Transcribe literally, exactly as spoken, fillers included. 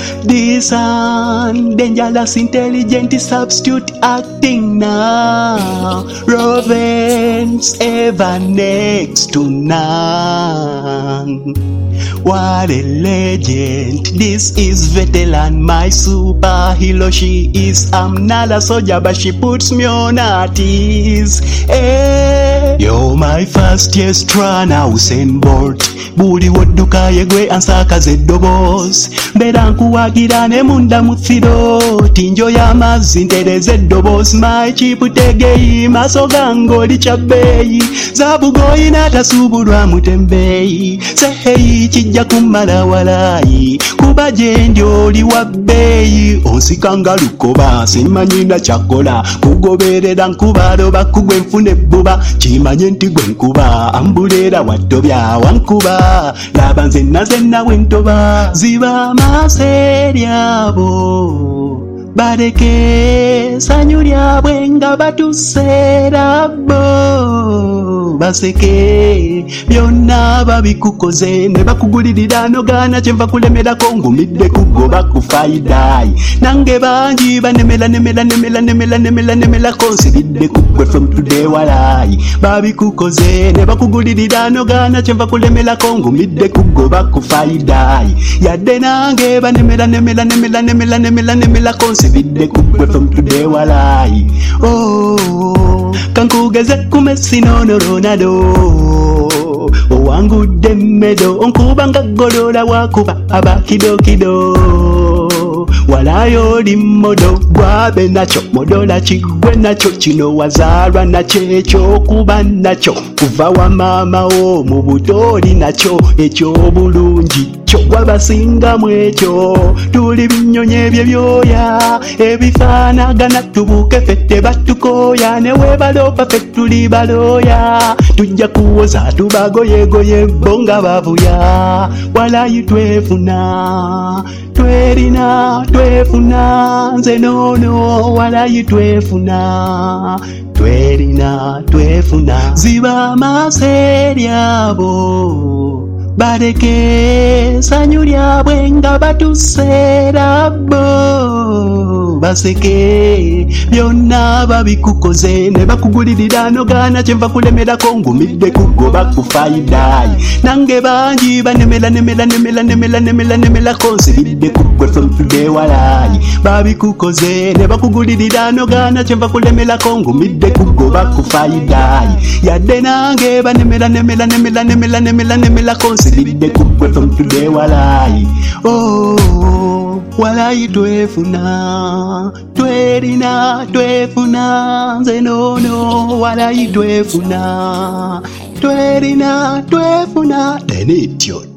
This one dangerous intelligent substitute acting now. Rovens ever next to none. What a legend. This is Veteran, my superhero. She is. I'm not a soldier, but she puts me on at ease. Hey, you're my first yes trana Usain Bolt. Buli wodduka yegwe ansakaza eddoboozi. Mbeera nkuwagira ne munda mu thiro. Tinjo y'amazzi ntereza eddoboozi. My chiputegeyi maaso gange oli kyabbeeyi. Zaabugoyi n'atasuubulwa mutembeeyi. Seheyi kijja kumala walaayi. Kuba gye ndi oli wa bbeeyi. Onsika nga lukoba simanyi na kyakola. Kugoberera nkuba loba kugwe nfune ebbuba. Kimanye nti gwe nkuba ambuleera waddobya wankuba. Laba nze nazenna wentoba. Ziba amaaso eri abo baleke essanyu lyabwe nga batuseera bo. Baseke byonna babikukoze ne bakugulirira nogaana kyenva kulemerako ngumidde kugoba kufaidayi. Nange bangi banemela nemela nemela nemela nemela nemela konsiridde kugwe from today walayi. Babikukoze ne bakugulirira nogaana kyenva kulemerako ngumidde kugoba kufaidayi. Yadde nange banemela nemela nemela nemela nemela nemela konsiridde kugwe from today walayi. Oh, kankugeze kumesi nono Ronaldo. Owangudde emmedo onkuba nga ggolola wakuba aba kido kido. Walayo oli mmodo gwabe nakyo modola kigwe nakyo kino wazaalwa nakyo ekyokuba nakyo kuva wa maama wo mu buto oli nakyo ekyobulungi kyo wabasingamu ekyo. Tuli binyonyi ebyebyoya ebifaanagana tubuuke ffe tebatukooya ne webaloopa ffe tuli balooya. Tujja kuwoza tubagoyegoye bo nga bavuya. Walayi twefuna twerina twefuna nze noono walayi twefuna twerina twefuna. Ziba amaaso eri abo baleke essanyu lyabwe nga batuseera bo. Baseke byonna babikukoze ne bakugulirira nogaana kyenva kulemerako ngumidde kugoba kufaidayi. Nange bangi banemela nemela nemela nemela nemela nemela konsiridde kugwe from today walayi. Babikukoze ne bakugulirira nogaana kyenva kulemerako ngumidde kugoba kufaidayi. Yadde nange banemela nemela nemela nemela nemela nemela konsiridde kugwe from today walayi. Oh, walayi twefuna twerina twefuna nze noono walayi twefuna twerina twefuna. Then idiot.